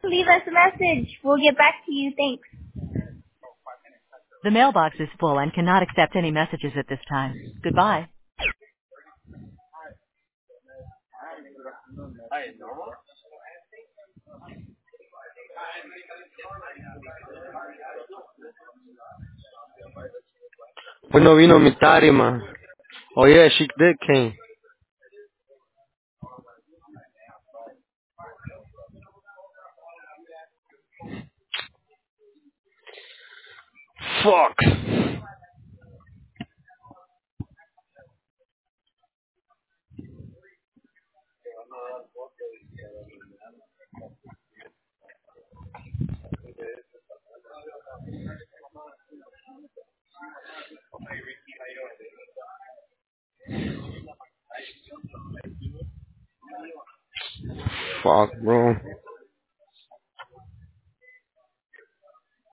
Leave us a message. We'll get back to you. Thanks. The mailbox is full and cannot accept any messages at this time. Goodbye. Pues no vino mi tarima. Oye, Chic Dick came. Fuck. Fuck, bro.